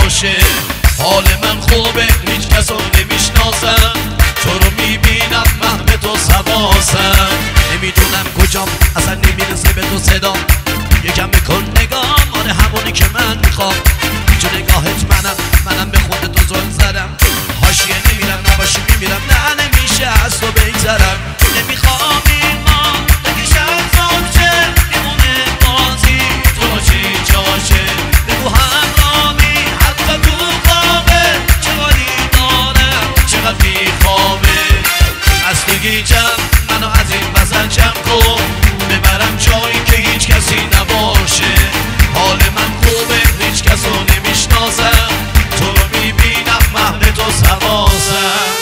باشه. حال من خوبه هیچ کس رو نمیشناسم، تو رو میبینم محو تو سواسم. نمیدونم کجام اصلا نمیرسه به تو صدا، یکم بکن نگام، آره همونی که من میخوام. جو نگاهت منم به خود تو زل زدم. حاشیه نمیرم نباشی میمیرم، نه نمیشه از تو بگذرم. نمیخوام ایمان بکشم زوجه میمونه بازی، تو باشی جاشه بگو همرامی حتی تو خوابه. چه حالی دارم چقدر بیخوابه، از تو گیجم منو از این وزن جمع کن، ببرم جایی که هیچ کسی نباشه. حال من خوبه هیچ کس رو نمیشناسم، تو رو میبینم محو تو سواسم.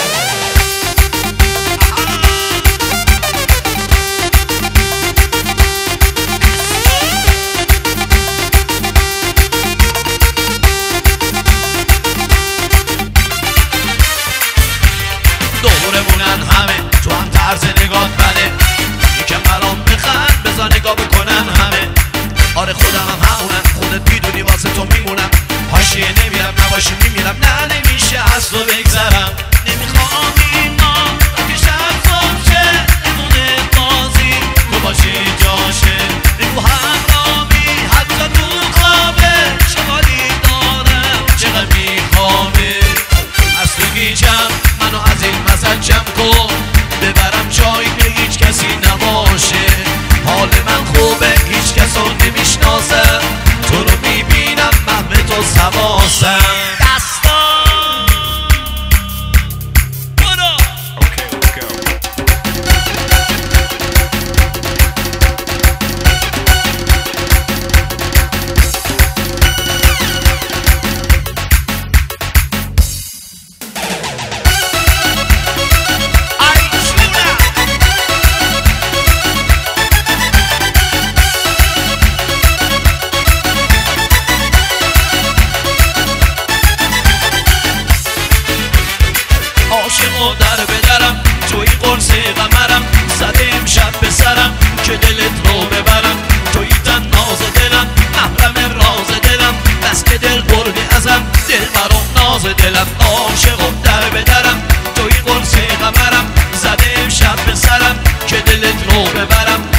دورمونن همه تو هم طرز نگاه بده، یکم برام بخند بذار نگاه بکنن همه. آره خودم هم همونم، خودت میدونی واسه تو میمونم. حاشیه نمیرم نباشی میمیرم، نه نمیشه از تو بگذرم. نمیخوام ایمان بکشم زوجه نمونه بازی، تو باشی جاشه بگو همرامی حتی تو خوابه. چه حالی دارم چقدر بیخوابه، از تو گیجم منو از این وسط جمع کن، ببرم جایی که هیچ کسی نباشه. حال من خوبه هیچ کس رو نمیشناسم، تو رو میبینم محو تو سواسم. عاشق و در بدرم توی قرص قمرم، زده امشب به سرم که دلت رو ببرم. توی تن ناز دلم محرم راز دلم، بس که دل بردی ازم دل برام ناز دلم. عاشق و در بدرم توی قرص قمرم، زده امشب به سرم که دلت رو ببرم.